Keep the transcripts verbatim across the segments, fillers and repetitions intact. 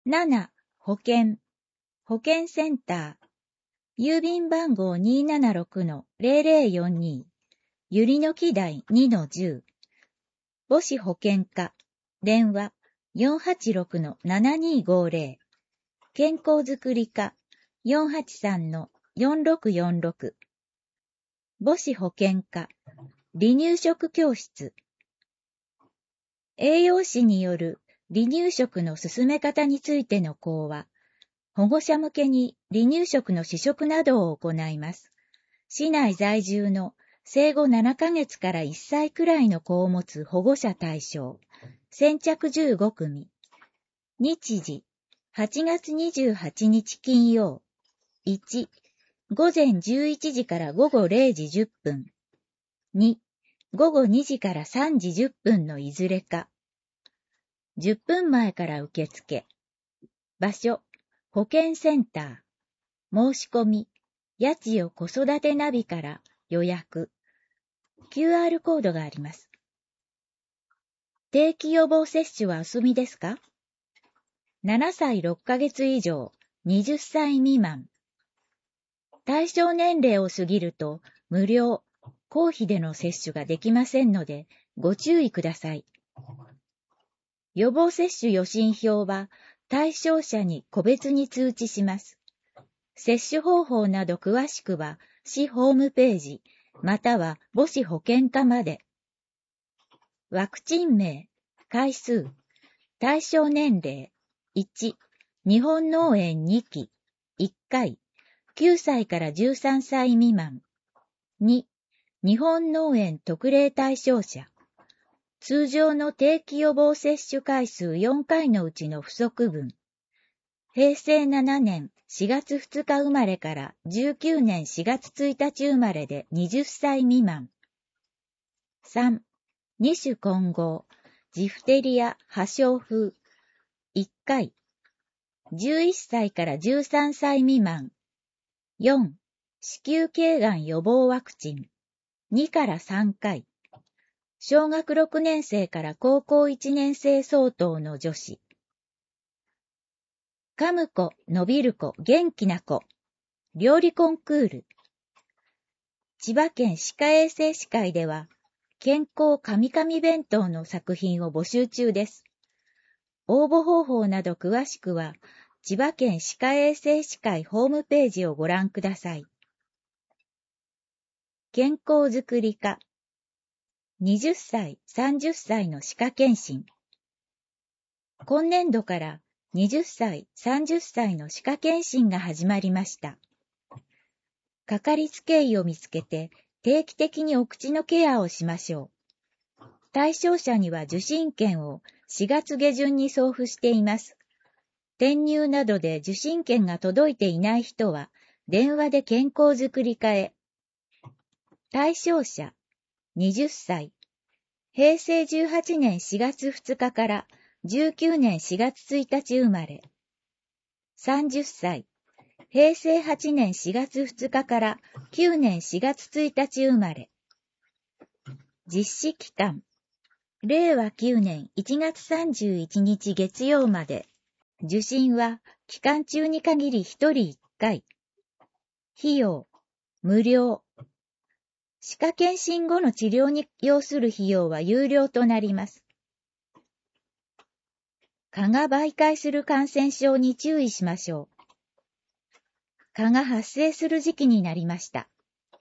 なな、保険、保険センター、郵便番号 にーななろくのゼロゼロよんに、ゆりの木台 にのじゅう、母子保険課、電話 よんはちろくのななにごゼロ、健康づくり課 よんはちさんのよんろくよんろく、母子保険課、離乳食教室、栄養士による離乳食の進め方についての講話、保護者向けに離乳食の試食などを行います。市内在住の生後ななかげつからいっさいくらいの子を持つ保護者対象、先着じゅうごくみ。日時、はちがつにじゅうはちにち金曜。いち、午前じゅういちじから午後れいじじゅっぷん。に、午後にじからさんじじゅっぷんのいずれか。じゅっぷんまえから受付。場所、保健センター。申し込み、やちよ子育てナビから予約。キューアール コードがあります。定期予防接種はお済みですか？ なな 歳ろっかげつ以上、はたち未満。対象年齢を過ぎると無料、公費での接種ができませんのでご注意ください。予防接種予診票は対象者に個別に通知します。接種方法など詳しくは市ホームページまたは母子保健課まで。ワクチン名、回数、対象年齢、いち、日本脳炎にき、いっかい、きゅうさいからじゅうさんさい未満。に、日本脳炎特例対象者。通常の定期予防接種回数よんかいのうちの不足分。へいせいななねんしがつふつか生まれからじゅうきゅうねんしがつついたち生まれではたち未満。さん、二種混合、ジフテリア、破傷風、いっかい。じゅういっさいからじゅうさんさい未満。よん、子宮頸がん予防ワクチン、にからさんかい。小学ろくねんせいから高校いちねんせい相当の女子。噛む子、伸びる子、元気な子。料理コンクール。千葉県歯科衛生士会では、健康カミカミ弁当の作品を募集中です。応募方法など詳しくは、千葉県歯科衛生士会ホームページをご覧ください。健康づくり課。はたち、さんじゅっさいの歯科検診。今年度からはたち、さんじゅっさいの歯科検診が始まりました。かかりつけ医を見つけて定期的にお口のケアをしましょう。対象者には受診券をしがつげじゅんに送付しています。転入などで受診券が届いていない人は電話で健康づくり課へ。対象者、はたち、へいせいじゅうはちねんしがつふつかからじゅうきゅうねんしがつついたち生まれ。さんじゅっさい、へいせいはちねんしがつふつかからきゅうねんしがつついたち生まれ。実施期間、れいわきゅうねんいちがつさんじゅういちにち月曜まで。受診は期間中に限りひとりいっかい。費用、無料。歯科検診後の治療に要する費用は有料となります。蚊が媒介する感染症に注意しましょう。蚊が発生する時期になりました。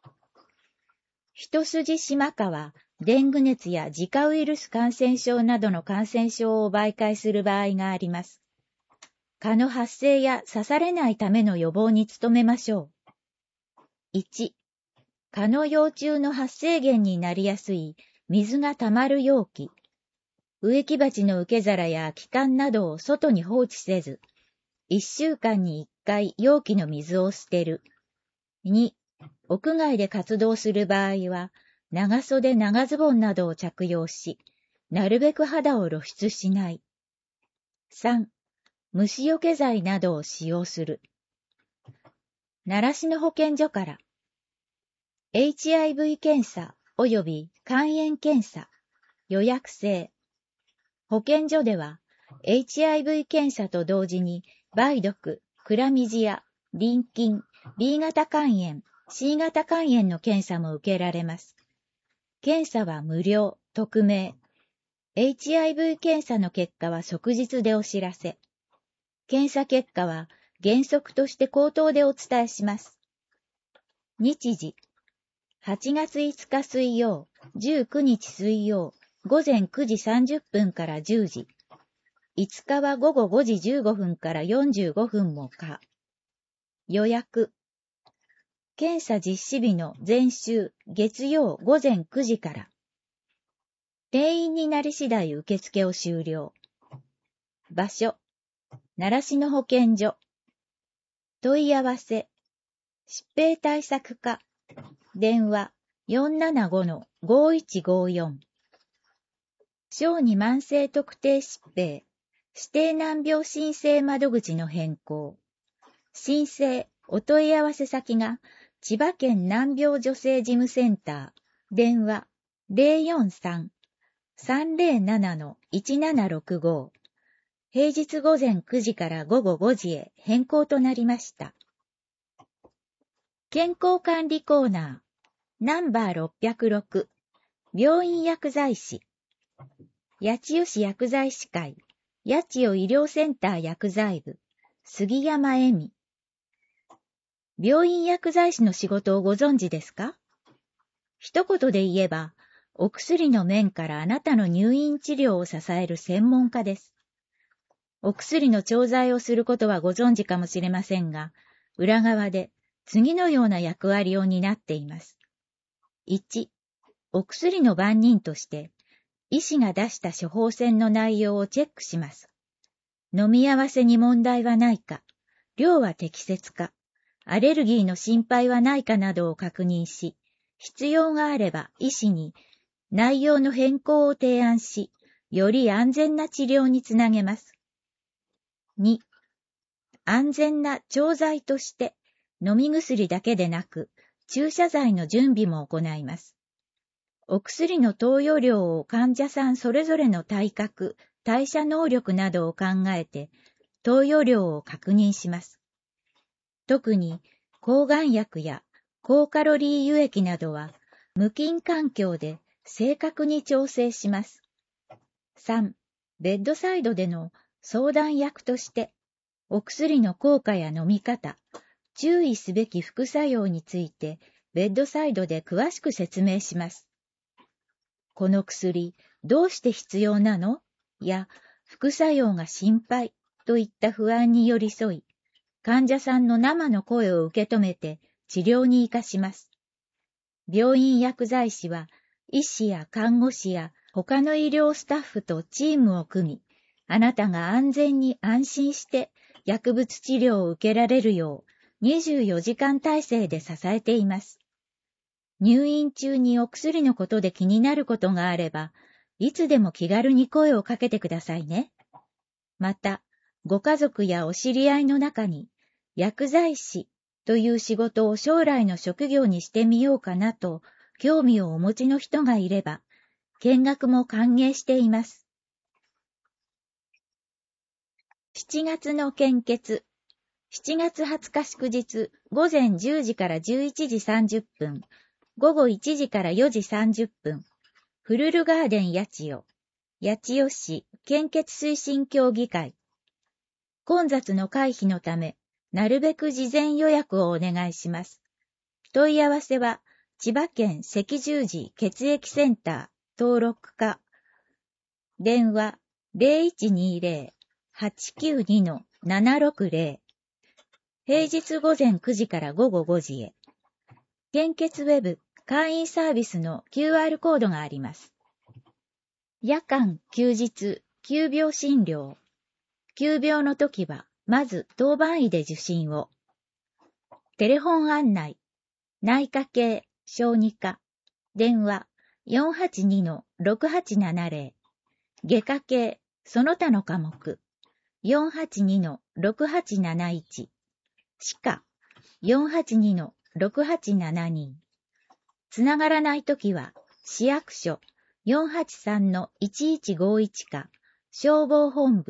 一筋島蚊は、デング熱やジカウイルス感染症などの感染症を媒介する場合があります。蚊の発生や刺されないための予防に努めましょう。いち、蚊の幼虫の発生源になりやすい水がたまる容器。植木鉢の受け皿や空き缶などを外に放置せず、いっしゅうかんにいっかい容器の水を捨てる。に、屋外で活動する場合は、長袖長ズボンなどを着用し、なるべく肌を露出しない。さん、虫除け剤などを使用する。習志野保健所から、エイチアイブイ 検査及び肝炎検査、予約制。保健所では、 エイチアイブイ 検査と同時に、梅毒、クラミジア、淋菌、ビー 型肝炎、シー 型肝炎の検査も受けられます。検査は無料、匿名。エイチアイブイ 検査の結果は即日でお知らせ。検査結果は原則として口頭でお伝えします。日時。はちがついつか水曜、じゅうくにち水曜、ごぜんくじさんじゅっぷんからじゅうじ。いつかはごごごじじゅうごふんからよんじゅうごふんも可。予約。検査実施日の前週、月曜ごぜんくじから。定員になり次第受付を終了。場所。習志野保健所。問い合わせ。疾病対策課。電話 よんななごのごいちごよん。小児慢性特定疾病、指定難病申請窓口の変更。申請、お問い合わせ先が、千葉県難病女性事務センター、電話 ゼロよんさん さんゼロななのいちななろくご。平日午前くじから午後ごじへ変更となりました。健康管理コーナー、ナンバーろっぴゃくろく、病院薬剤師。八千代市薬剤師会、八千代医療センター薬剤部、杉山恵美。病院薬剤師の仕事をご存知ですか？一言で言えば、お薬の面からあなたの入院治療を支える専門家です。お薬の調剤をすることはご存知かもしれませんが、裏側で次のような役割を担っています。いち、お薬の番人として、医師が出した処方箋の内容をチェックします。飲み合わせに問題はないか、量は適切か、アレルギーの心配はないかなどを確認し、必要があれば医師に内容の変更を提案し、より安全な治療につなげます。に、安全な調剤として飲み薬だけでなく注射剤の準備も行います。お薬の投与量を患者さんそれぞれの体格、代謝能力などを考えて投与量を確認します。特に抗がん薬や高カロリー輸液などは無菌環境で正確に調整します。さん、ベッドサイドでの相談役として、お薬の効果や飲み方、注意すべき副作用について、ベッドサイドで詳しく説明します。この薬、どうして必要なの？や、副作用が心配といった不安に寄り添い、患者さんの生の声を受け止めて治療に生かします。病院薬剤師は、医師や看護師や他の医療スタッフとチームを組み、あなたが安全に安心して薬物治療を受けられるようにじゅうよじかん体制で支えています。入院中にお薬のことで気になることがあれば、いつでも気軽に声をかけてくださいね。また、ご家族やお知り合いの中に薬剤師という仕事を将来の職業にしてみようかなと興味をお持ちの人がいれば、見学も歓迎しています。しちがつの献血。しちがつはつか祝日、午前じゅうじからじゅういちじさんじゅっぷん、午後いちじからよじさんじゅっぷん、フルルガーデン八千代、八千代市献血推進協議会。混雑の回避のため、なるべく事前予約をお願いします。問い合わせは、千葉県赤十字血液センター登録課。電話 ゼロいちにゼロ はちきゅうに ななろくゼロ。平日午前くじから午後ごじへ。献血ウェブ会員サービスの キューアール コードがあります。夜間、休日、急病診療。急病の時は、まず当番医で受診を。テレフォン案内。内科系、小児科。電話 よんはちに ろくはちななゼロ。外科系、その他の科目。よんはちに ろくはちなないち。歯科、よんはちに ろくはちななに。つながらないときは、市役所 よんはちさん いちいちごいち か、消防本部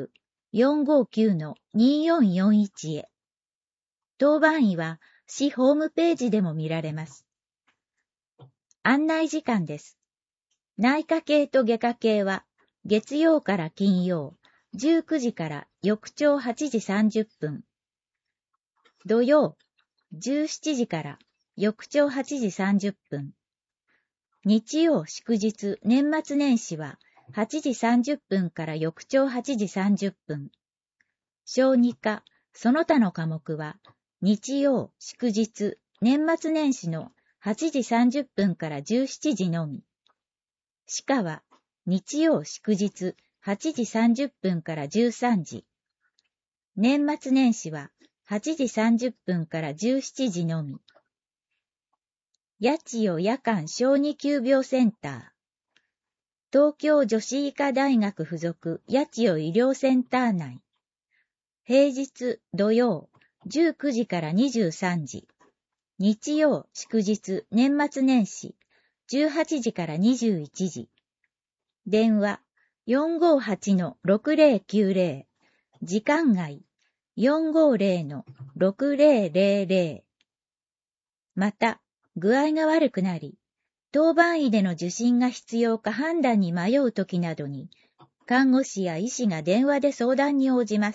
よんごきゅうのによんよんいち へ。当番医は市ホームページでも見られます。案内時間です。内科系と外科系は月曜から金曜じゅうくじから翌朝はちじさんじゅっぷん。土曜じゅうしちじから翌朝はちじさんじゅっぷん。日曜祝日年末年始ははちじさんじゅっぷんから翌朝はちじさんじゅっぷん。小児科、その他の科目は日曜祝日年末年始のはちじさんじゅっぷんからじゅうしちじのみ。歯科は日曜祝日はちじさんじゅっぷんからじゅうさんじ。年末年始ははちじさんじゅっぷんからじゅうしちじのみ。八千代夜間小児急病センター。東京女子医科大学附属八千代医療センター内。平日土曜じゅうくじからにじゅうさんじ。日曜祝日年末年始じゅうはちじからにじゅういちじ。電話 よんごはちのろくぜろきゅうぜろ。時間外 よんごぜろのろくぜろぜろぜろ。また、具合が悪くなり、当番医での受診が必要か判断に迷うときなどに、看護師や医師が電話で相談に応じます。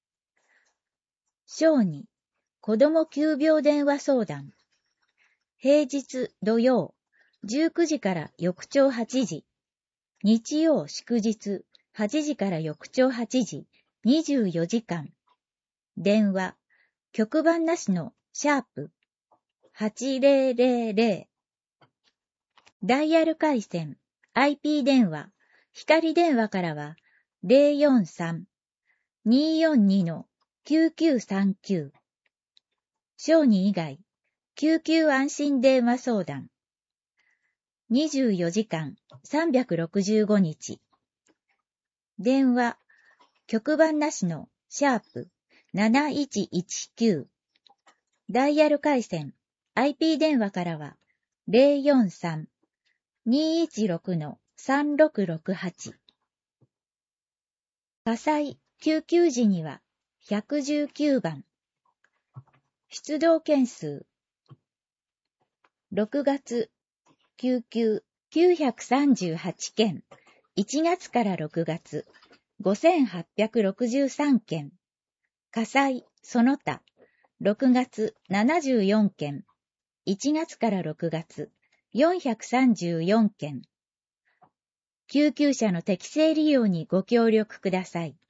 小児、子ども急病電話相談。平日土曜じゅうくじから翌朝はちじ。日曜祝日はちじから翌朝はちじ、にじゅうよじかん。電話、局番なしのシャープはちぜろぜろぜろ。ダイヤル回線、アイピー 電話、光電話からはゼロよんさん にーよんにのきゅうきゅうさんきゅう。小児以外、救急安心電話相談。にじゅうよじかんさんびゃくろくじゅうごにち。電話、局番なしのシャープなないちいちきゅう。ダイヤル回線、アイピー 電話からはゼロよんさん にーいちろくのさんろくろくはち。火災、救急時にはひゃくじゅうきゅうばん。出動件数。ろくがつ、救急きゅうひゃくさんじゅうはちけん。いちがつからろくがつ、ごせんはっぴゃくろくじゅうさんけん。火災、その他、ろくがつななじゅうよんけん。いちがつからろくがつ、よんひゃくさんじゅうよんけん。救急車の適正利用にご協力ください。